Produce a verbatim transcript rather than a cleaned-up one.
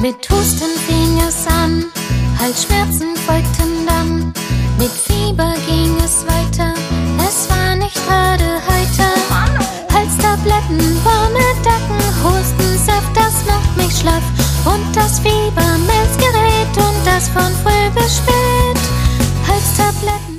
Mit Husten fing es an, Halsschmerzen folgten dann. Mit Fieber ging es weiter, es war nicht gerade heiter. Halstabletten, warme Decken, Hustensaft, das macht mich schlaff. Und das Fiebermessgerät und das von früh bis spät. Halstabletten.